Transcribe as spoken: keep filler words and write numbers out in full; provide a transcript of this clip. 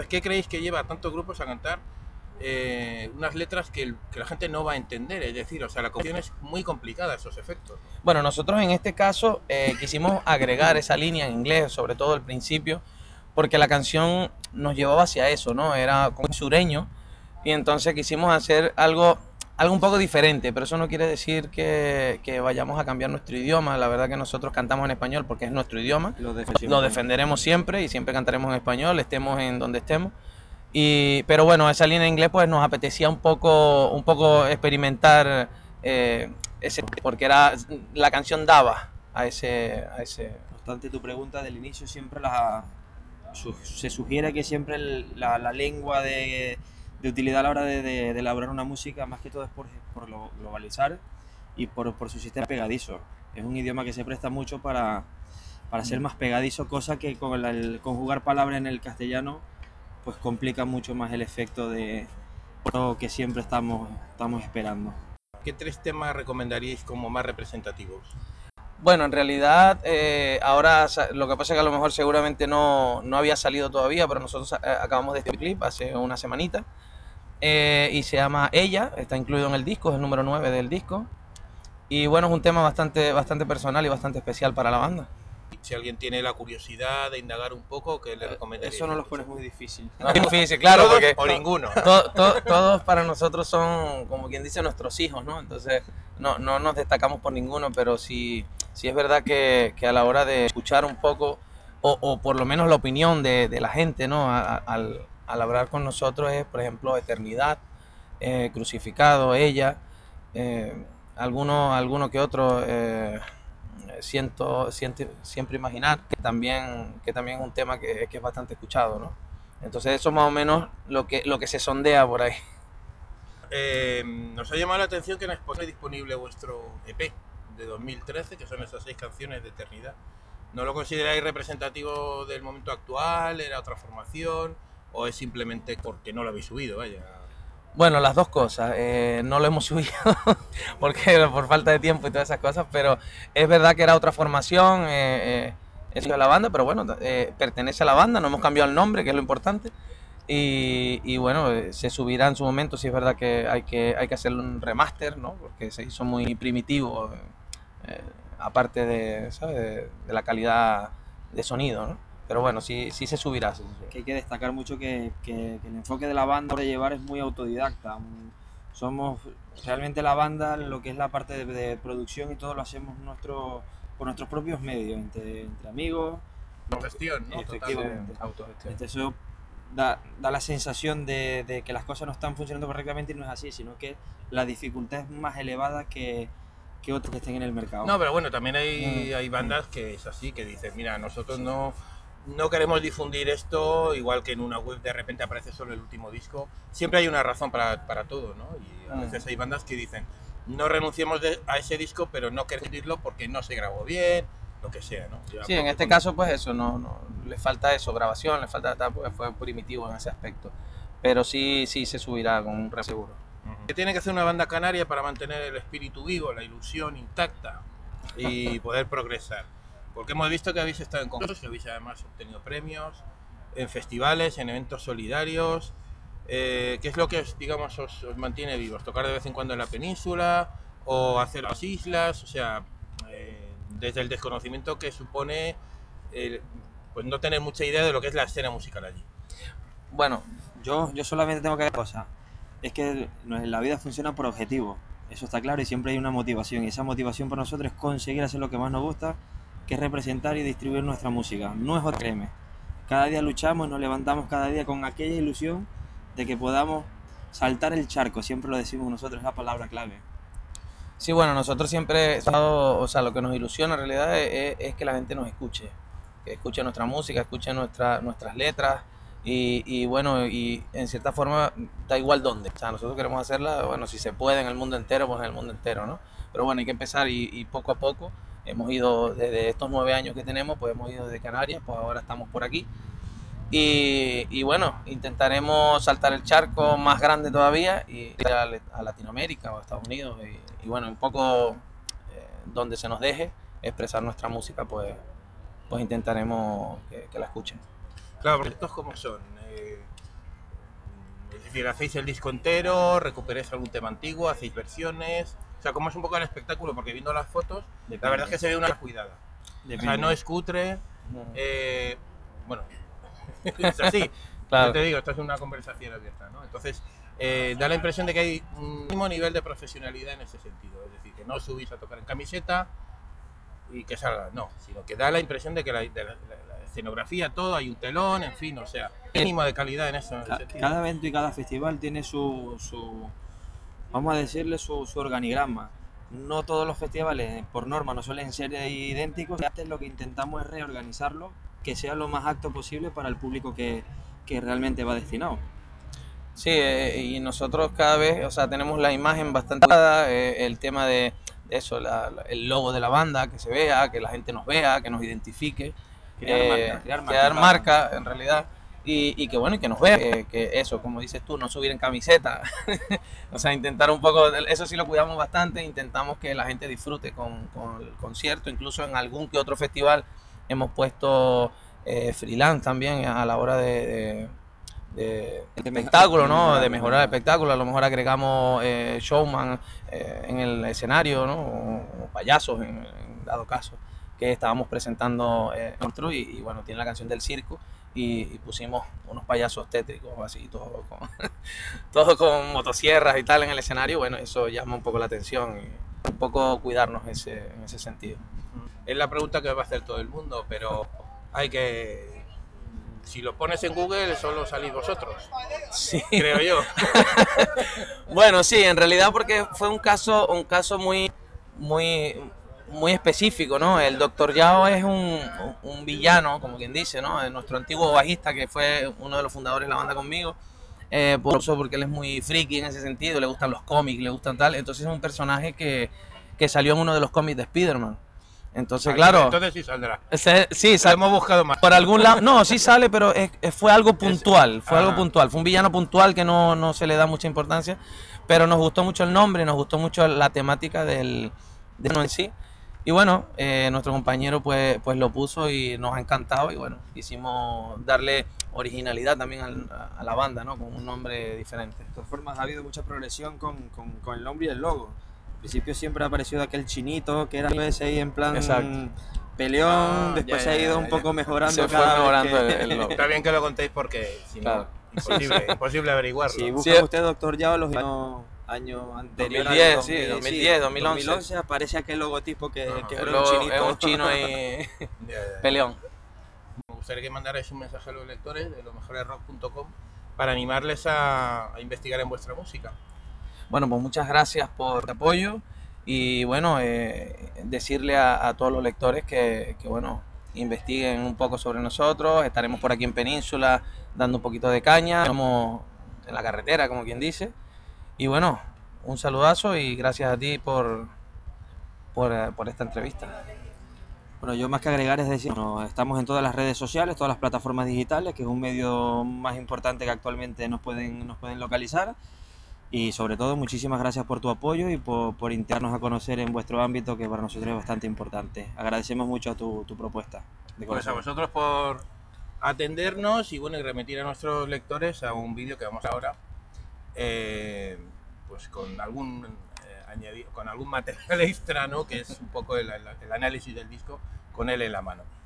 ¿Qué creéis que lleva a tantos grupos a cantar eh, unas letras que, el, que la gente no va a entender? Es decir, o sea, la canción es muy complicada, esos efectos. Bueno, nosotros en este caso eh, quisimos agregar esa línea en inglés, sobre todo al principio, porque la canción nos llevaba hacia eso, ¿no? Era como sureño, y entonces quisimos hacer algo, algo un poco diferente, pero eso no quiere decir que, que vayamos a cambiar nuestro idioma. La verdad que nosotros cantamos en español porque es nuestro idioma, Lo lo defenderemos siempre y siempre cantaremos en español, estemos en donde estemos. Y, pero bueno, esa línea en inglés pues nos apetecía un poco, un poco experimentar eh, ese, porque era la canción daba a ese, a ese. No obstante, tu pregunta del inicio siempre la, su, se sugiere que siempre el, la, la lengua de, de utilidad a la hora de, de, de elaborar una música, más que todo es por, por lo globalizar y por, por su sistema pegadizo. Es un idioma que se presta mucho para, para ser más pegadizo, cosa que con la, el conjugar palabras en el castellano pues complica mucho más el efecto de lo que siempre estamos, estamos esperando. ¿Qué tres temas recomendaríais como más representativos? Bueno, en realidad eh, ahora lo que pasa es que a lo mejor seguramente no, no había salido todavía, pero nosotros eh, acabamos de este clip hace una semanita eh, y se llama Ella, está incluido en el disco, es el número nueve del disco y bueno, es un tema bastante, bastante personal y bastante especial para la banda. Si alguien tiene la curiosidad de indagar un poco, ¿qué le recomendaría? Eso no lo pones muy difícil. No es difícil, claro, ¿Todos porque o ninguno? To, to, todos para nosotros son, como quien dice, nuestros hijos, ¿no? Entonces no, no nos destacamos por ninguno, pero sí, sí es verdad que, que a la hora de escuchar un poco, o, o por lo menos la opinión de, de la gente, ¿no? A, a, al, al hablar con nosotros es, por ejemplo, Eternidad, eh, Crucificado, Ella, eh, alguno, alguno que otro... Eh, Siento, siento, siempre imaginar que también, que también es un tema que, que es bastante escuchado, ¿no? Entonces eso es más o menos lo que, lo que se sondea por ahí. Eh, nos ha llamado la atención que en Spotify disponible vuestro E P de dos mil trece, que son esas seis canciones de Eternidad. ¿No lo consideráis representativo del momento actual? ¿Era otra formación? ¿O es simplemente porque no lo habéis subido? Vaya. Bueno, las dos cosas. Eh, no lo hemos subido porque por falta de tiempo y todas esas cosas, pero es verdad que era otra formación, eh, eh, es de la banda, pero bueno, eh, pertenece a la banda, no hemos cambiado el nombre, que es lo importante. Y, y bueno, eh, se subirá en su momento, si es verdad que hay que, hay que hacer un remaster, ¿no? Porque se hizo muy primitivo, eh, aparte de, ¿sabes? De, de la calidad de sonido, ¿no? Pero bueno, sí, sí se subirá. Sí se subirá. Que hay que destacar mucho que, que, que el enfoque de la banda de llevar es muy autodidacta. Somos realmente la banda, lo que es la parte de, de producción y todo lo hacemos nuestro, por nuestros propios medios, entre, entre amigos. Autogestión, ¿no? Efectivamente. Autogestión. Entonces, eso da, da la sensación de, de que las cosas no están funcionando correctamente y no es así, sino que la dificultad es más elevada que, que otros que estén en el mercado. No, pero bueno, también hay, hay bandas que es así, que dicen, mira, nosotros no, no queremos difundir esto, igual que en una web de repente aparece solo el último disco. Siempre hay una razón para, para todo, ¿no? Y a veces hay bandas que dicen, no renunciemos de, a ese disco, pero no queremos difundirlo porque no se grabó bien, lo que sea, ¿no? Ya, sí, en este caso pues eso, no, no, le falta eso, grabación, le falta, pues fue primitivo en ese aspecto. Pero sí, sí se subirá con un seguro. ¿Qué tiene que hacer una banda canaria para mantener el espíritu vivo, la ilusión intacta y poder progresar? Porque hemos visto que habéis estado en concursos, que habéis además obtenido premios, en festivales, en eventos solidarios. Eh, ¿Qué es lo que os, digamos, os, os mantiene vivos? ¿Tocar de vez en cuando en la península o hacer las islas? O sea, eh, desde el desconocimiento que supone eh, pues no tener mucha idea de lo que es la escena musical allí. Bueno, yo, yo solamente tengo que decir cosas. Es que la vida funciona por objetivos. Eso está claro y siempre hay una motivación. Y esa motivación para nosotros es conseguir hacer lo que más nos gusta, que es representar y distribuir nuestra música. No es otra, créeme. Cada día luchamos, nos levantamos cada día con aquella ilusión de que podamos saltar el charco. Siempre lo decimos nosotros, es la palabra clave. Sí, bueno, nosotros siempre, estado, o sea, lo que nos ilusiona en realidad es, es que la gente nos escuche. Que escuche nuestra música, escuche nuestra, nuestras letras. Y, y bueno, y en cierta forma da igual dónde. O sea, nosotros queremos hacerla, bueno, si se puede en el mundo entero, pues en el mundo entero, ¿no? Pero bueno, hay que empezar y, y poco a poco. Hemos ido desde estos nueve años que tenemos, pues hemos ido desde Canarias, pues ahora estamos por aquí. Y, y bueno, intentaremos saltar el charco más grande todavía y ir a, a Latinoamérica o a Estados Unidos. Y, y bueno, un poco eh, donde se nos deje expresar nuestra música, pues, pues intentaremos que, que la escuchen. Claro, proyectos como son, eh, Es decir, hacéis el disco entero, recuperáis algún tema antiguo, hacéis versiones. O sea, ¿cómo es un poco el espectáculo? Porque viendo las fotos, Depende. la verdad es que se ve una cuidada. Depende. O sea, no es cutre. No. Eh, bueno, es así. Claro. Yo te digo, esto es una conversación abierta, ¿no? Entonces, eh, da la impresión de que hay un mismo nivel de profesionalidad en ese sentido. Es decir, que no subís a tocar en camiseta y que salga, no, sino que da la impresión de que la, de la, la, la escenografía, todo, hay un telón, en fin, o sea, mínimo de calidad en eso. En Ca- ese sentido. Cada evento y cada festival tiene su, su vamos a decirle, su, su organigrama. No todos los festivales, por norma, no suelen ser idénticos. Antes lo que intentamos es reorganizarlo, que sea lo más apto posible para el público que, que realmente va destinado. Sí, eh, y nosotros cada vez, o sea, tenemos la imagen bastante clara, eh, el tema de eso, la- la- el logo de la banda, que se vea, que la gente nos vea, que nos identifique, Crear eh, marca, crear marca, crear claro. marca, en realidad, y, y que bueno, y que nos vea, que, que eso, como dices tú, no subir en camiseta, o sea, intentar un poco, eso sí lo cuidamos bastante, intentamos que la gente disfrute con, con el concierto, incluso en algún que otro festival hemos puesto eh, freelance también a la hora de, de de espectáculo, ¿no? De mejorar el espectáculo. A lo mejor agregamos eh, showman eh, en el escenario, ¿no? O, o payasos en, en dado caso, que estábamos presentando eh, otro y, y bueno, tiene la canción del circo y, y pusimos unos payasos tétricos así, todo con, todo con motosierras y tal en el escenario. Bueno, eso llama un poco la atención y un poco cuidarnos ese, en ese sentido. Es la pregunta que va a hacer todo el mundo, pero hay que... Si lo pones en Google, solo salís vosotros, Sí. creo yo. Bueno, sí, en realidad porque fue un caso, un caso muy, muy, muy específico, ¿no? El doctor Yao es un, un villano, como quien dice, ¿no? Nuestro antiguo bajista, que fue uno de los fundadores de la banda conmigo, eh, por eso porque él es muy friki en ese sentido, le gustan los cómics, le gustan tal, entonces es un personaje que, que salió en uno de los cómics de Spider-Man. Entonces, claro, Entonces sí saldrá. ese- sí, Lo sal- hemos buscado más. por algún lado, no, sí sale, pero es- es- fue algo puntual, fue algo Ajá. puntual, fue un villano puntual que no, no se le da mucha importancia, pero nos gustó mucho el nombre, nos gustó mucho la temática del de uno en sí, y bueno, eh, nuestro compañero pues, pues lo puso y nos ha encantado y bueno, quisimos darle originalidad también al- a, a la banda, ¿no? Con un nombre diferente. De todas formas, ha habido mucha progresión con, con, con el nombre y el logo. Al principio siempre ha aparecido aquel chinito que era a veces ahí en plan Exacto. peleón, Ah, después ya, se ha ya, ido ya, un ya. poco mejorando Se fue cada vez mejorando que- el, el logo. Está bien que lo contéis porque si no, Claro. imposible, imposible averiguarlo. Si busca Sí. usted doctor Yao los años, años anteriores, dos mil diez, al sí, dos mil diez, dos mil once. dos mil once aparece aquel logotipo que, Ajá. que El era un logo chinito. es un chino y Ya, ya, ya. peleón. Me gustaría que mandarais un mensaje a los lectores de lo mejores rock punto com para animarles a, a investigar en vuestra música. Bueno, pues muchas gracias por el apoyo y bueno, eh, decirle a, a todos los lectores que, que, bueno, investiguen un poco sobre nosotros. Estaremos por aquí en Península dando un poquito de caña, estamos en la carretera, como quien dice. Y bueno, un saludazo y gracias a ti por, por, eh, por esta entrevista. Bueno, yo más que agregar es decir, bueno, estamos en todas las redes sociales, todas las plataformas digitales, que es un medio más importante que actualmente nos pueden, nos pueden localizar. Y sobre todo, muchísimas gracias por tu apoyo y por, por intentarnos a conocer en vuestro ámbito, que para nosotros es bastante importante. Agradecemos mucho tu, tu propuesta. De Pues a corazón. vosotros por atendernos y bueno, y remitir a nuestros lectores a un vídeo que vamos ahora, eh, pues con algún eh, añadido, con algún material extra, ¿no? Que es un poco el, el- el análisis del disco con él en la mano.